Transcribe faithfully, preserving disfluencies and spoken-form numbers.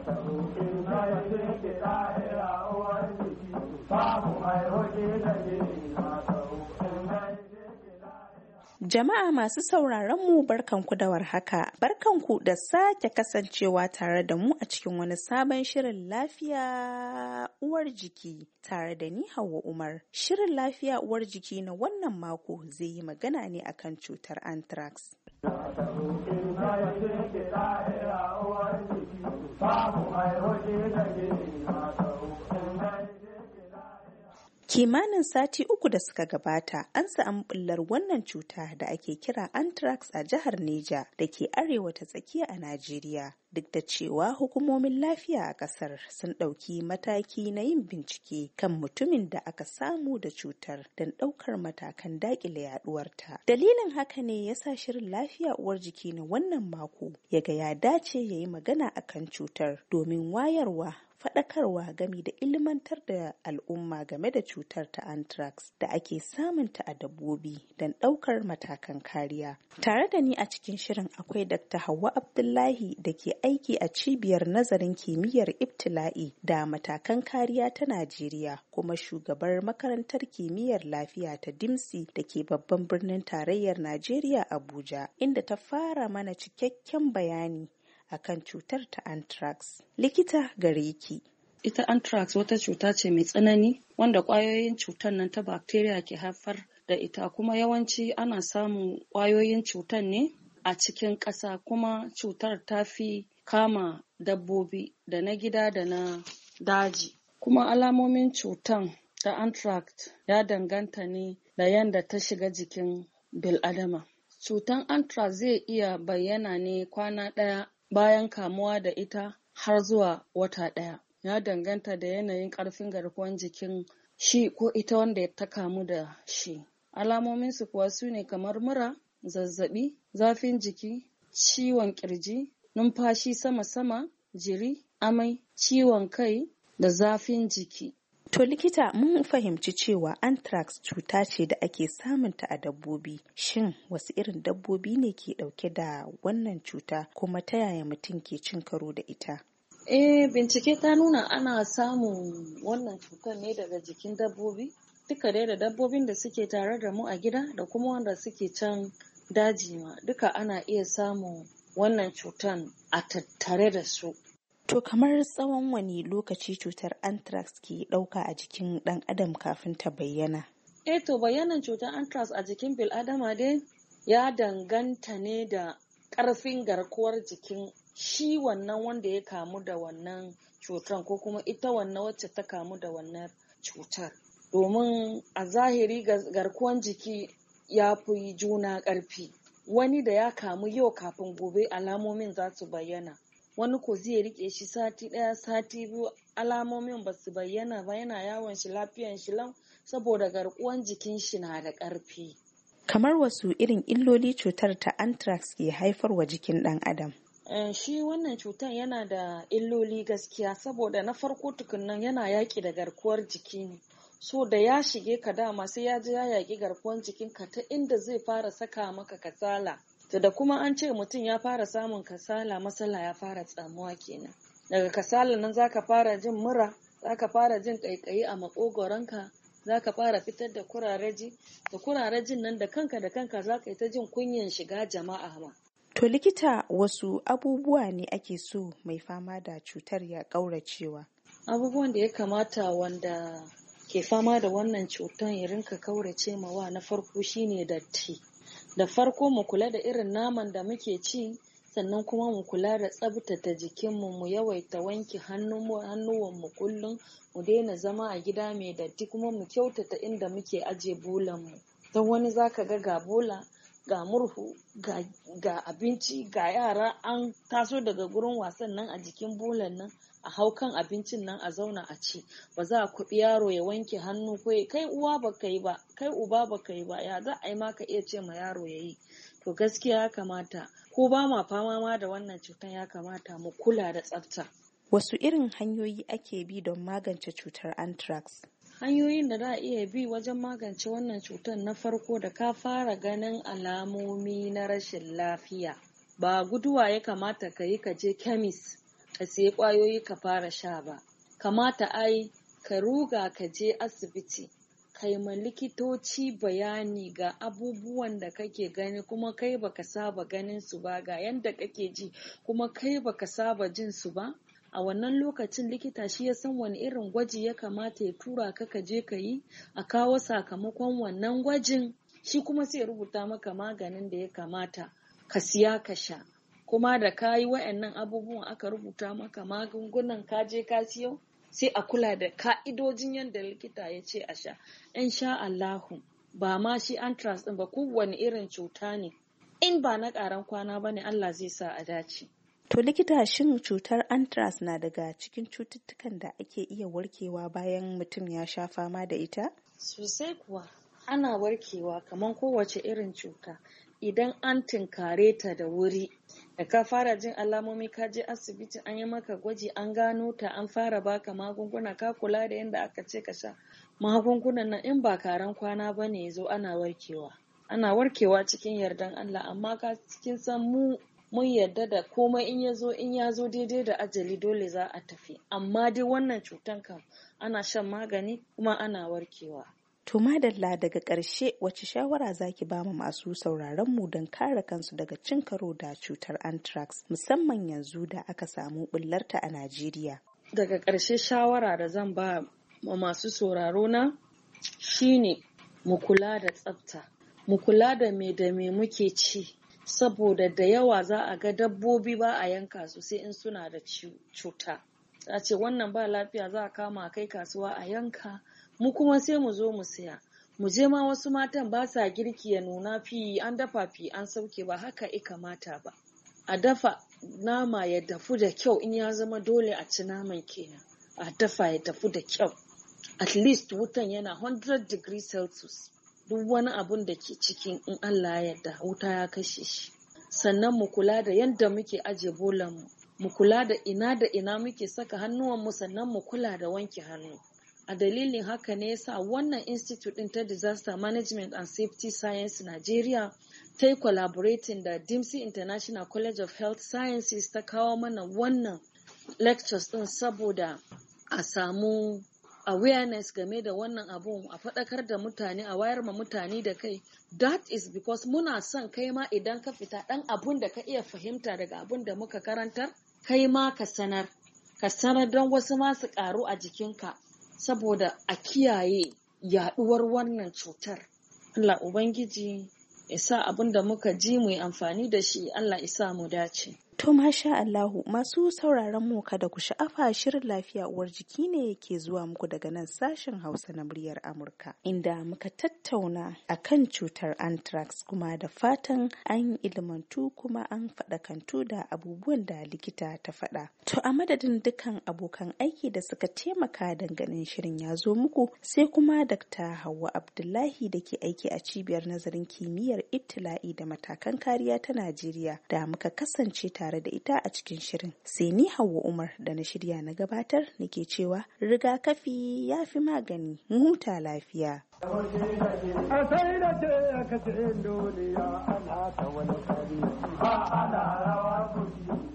Jama'a masu sauraron mu barkanku da warhaka, barkanku da sake kasancewa tare da mu a cikin wani sabon shirin lafiya uwar jiki tare da ni Hauwa Umar. Shirin lafiya uwar jiki na wannan mako zai yi magana ne akan cutar anthrax. Kimanin sati uku da suka gabata an samu bullar wannan cuta da ake kira anthrax a jihar Neja da ke arewa ta tsakiya a Najeriya. Duk da cewa hukumomin lafiya a kasar sun ɗauki mataki na yin bincike kan mutumin da aka samu da cutar don ɗaukar matakan daƙile yaɗuwarta. Dalilin haka ne ya sa shirin lafiya uwar jiki na wannan mako ya ga ya dace ya yi magana akan cutar domin wayarwa faɗakarwa game da ilmantar da al'umma game da cutar ta anthrax da ake samunta a dabbobi don ɗaukar matakan kariya. Tare da ni a cikin shirin akwai Dakta Hauwa Abdullahi da ke aiki a cibiyar nazarin kimiyyar ibtila'i da matakan kariya ta Najeriya kuma shugabar makarantar kimiyyar lafiya ta Dimsi da ke babban birnin tarayyar Najeriya Abuja, inda ta fara mana cikakken bayani akan cutar ta anthrax. Likita gare ki. Ita anthrax wata cuta ce mai tsanani wanda ƙwayoyin cutar nan ta bacteria ke haifar da ita, kuma yawanci ana samun ƙwayoyin cutar ne a cikin ƙasa, kuma cutar ta fi kama dabbobi da na gida da na daji. Kuma alamomin cutar ta anthrax ya danganta ne da yadda ta shiga jikin bil'adama. Cutar anthrax zai iya bayyana ne kwana ɗaya bayan kamuwa da ita har zuwa wata ɗaya. Ya danganta da yanayin ƙarfin garkuwar jikin shi ko ita wanda ta kamu da shi. Alamominsu kuwa su ne kamar mura, zazzaɓi, zafin jiki, ciwon ƙirji, numfashi sama-sama, jiri, amai, ciwon kai da zafin jiki. To likita, mun fahimci cewa anthrax cuta ce da ake samunta a dabbobi. Shin wasu irin dabbobi ne ke ɗauke da wannan cuta, kuma ta yaya mutum ke cin karo da ita? Eh, bincike ta nuna ana samun wannan cutar ne daga jikin dabbobi, duka dai da dabbobin da suke tare da mu a gida da kuma wanda suke can daji ma, duka ana iya samun wannan cutar a tattare da su. To kamar tsawon wani lokaci cutar anthrax ke ɗauka a jikin ɗan adam kafin ta bayyana? Eh to bayyanan cutar anthrax a jikin bil'adama dai ya danganta ne da ƙarfin garkuwar jikin shi wannan wanda ya kamu da wannan cutar ko kuma ita wannan wacce ta kamu da wannan cutar. Domin a zahiri garkuwar jiki ya fi juna ƙarfi. Wani da ya kamu yau kafin gobe alamomin za su bayyana. Wani ko zai rike shi sati ɗaya sati biyu alamomin ba su bayyana ba, yana yawon shi lafiyan shi lau saboda garkuwan jikin shi na da ƙarfi. Kamar wasu irin illoli cutar ta anthrax ke haifarwa jikin ɗan adam? Uh, shi wannan cutar yana da illoli gaskiya, saboda na farko tukunnan yana yaƙi da garkuwar jiki ne. So da ya shige ka dama sai ya ji ya yaƙi garkuwar jikinka ta inda zai fara saka maka kasala. Da kuma an ce mutum ya fara samun kasala, matsala ya fara tsamuwa kenan. Daga kasala nan zaka fara jin mura, zaka fara jin ƙaiƙayi a maƙogoronka, zaka fara fitar da kurareji, da kurarejin nan da kanka da kanka zaka yi ta jin kunyan shiga jama'a ma. To likita, wasu abubuwa ne ake so mai fama da cutar ya ƙauracewa? Abubuwan da ya kamata wanda ke fama da wannan cutar ya rinka ƙaurace mawa, na farko shine datti. Da farko mu kula da irin naman da muke ci, sannan kuma mu kula da tsabtata jikinmu, mu yawaita wanke hannuwanmu kullum, mu daina zama a gida mai datti, kuma mu kyautata inda muke aje bolanmu. Don wani zaka ga ga bola, ga murhu, ga, ga abinci, ga yara an taso daga gurin wasan nan a jikin bolan nan, a hau kan abincin nan a zauna a ci. Ba za a kuɓi yaro ya wanke hannu ko kai uwa ba kai ba, kai uba ba kai ba, ya za a yi ma ka iya ce ma yaro ya yi. To gaskiya ya kamata, ko ba ma fama ma da wannan cutar, ya kamata mu kula da tsafta. Wasu irin hanyoyi ake bi don magance cutar anthrax? Hanyoyin da za a iya bi wajen magance wannan cutar, na farko da ka fara ganin alamomi na rashin lafiya, ba guduwa ya kamata ka yi ka je kemis ka sai ƙwayoyi ka fara sha ba. Kamata ai ka ruga ka je asibiti kai ma likitoci bayani ga abubuwan da kake gani kuma kai baka saba ganin su ba, ga yanda kake ji kuma kai baka saba jin su ba. A wannan lokacin likita shi ya san wani irin gwaji ya kamata ya tura ka ka je ka yi, a kawo sakamakon wannan gwajin, shi kuma sai rubuta maka maganin da ya kamata ka siya ka sha. Kuma da ka yi wa'annan abubuwan aka rubuta maka magungunan ka je ka siyo, sai a kula da ka'idojin yadda likita ya ce a sha. In sha Allahu, ba ma shi anthrax ɗin ba, kowane irin cuta ne, in ba na ƙaran kwana ba ne, Allah zai sa a dace. To likita, shin cutar anthrax na daga cikin cututtukan da ake iya warkewa bayan mutum ya sha fama da ita? Sosai kuwa, ana warkewa kamar kowace irin cuta idan an tinkare ta da wuri. Da ka fara jin alamomi ka je asibiti an yi maka gwaji an gano ta, an fara baka magunguna, ka kula da yadda aka ce ka sha magungunan nan, in ba karan kwana ba ne yazo, ana warkewa. Ana warkewa cikin yardan Allah, amma ka cikin san mu mun yarda da komai in ya zo in ya zo daidai da ajali dole za a tafi. Amma dai wannan cutan kam ana shan magani kuma ana warkewa. To madalla, daga ƙarshe wace shawara zaki ba mu masu sauraron mu don kare kansu daga cin karo da cutar anthrax, musamman yanzu da aka samu bullarta a Najeriya? Daga ƙarshe shawara da zan ba ma masu sauraro na shine mu kula da tsafta, mu kula da me da me muke ci, saboda da yawa za a ga dabbobi ba a yanka su sai in suna da cuta. A ce wannan ba lafiya, za a kama kai kasuwa a yanka, mu kuma sai mu zo mu siya. Mu je ma wasu matan ba sa girki ya nuna fi an dafa fi an sauke, ba haka i kamata ba. A dafa nama ya dafu da kyau, in ya zama dole a ci naman kenan, a dafa ya dafu da kyau. At least wutan yana one hundred degrees Celsius. Duk wani abun da ke cikin, in Allah ya yarda, wuta ya kashe shi. Sannan mu kula da yadda muke aje bolan mu, mu kula da ina da ina muke saka hannuwan mu, sannan mu kula da wanke hannu. A dalilin haka ne yasa wannan Institute ɗin ta Disaster Management and Safety Science Nigeria ta yi collaborating da Dempsey International College of Health Sciences ta kawo mana wannan lectures ɗin saboda a samu awareness game da wannan abun, a faɗakar da mutane, a wayar ma mutane da kai. That is because muna son kai ma idan ka fita ɗan abun da ka iya fahimta daga abun da muka karantar, kai ma ka sanar, ka sanar don wasu ma su ƙaru a jikinka, saboda a kiyaye yaɗuwar wannan cutar. Allah Ubangiji ya sa abin da muka ji mu yi amfani da shi, Allah ya sa mu dace. To masha Allahu, masu sauraron mu kada ku sha'afa, shirin lafiya uwar jiki ne yake zuwa muku daga nan sashen Hausa na muryar Amurka, inda muka tattauna akan cutar anthrax, kuma da fatan an ilmantu kuma an faɗakantu da abubuwan da likita ta faɗa. To a madadin dukkan abokan aiki da suka taimaka ganin shirin ya zo muku, sai kuma Dakta Hauwa Abdullahi da ke aiki a cibiyar nazarin kimiyyar ibtila'i da matakan kariya ta Najeriya da muka kasance tare tare da ita a cikin shirin. Sai ni Hauwa Umar da na shirya na gabatar nake cewa rigakafi ya fi magani, mu huta lafiya. A sai da ce ka ce duniya ana ta wani kari, ba ana rawa kuɗi.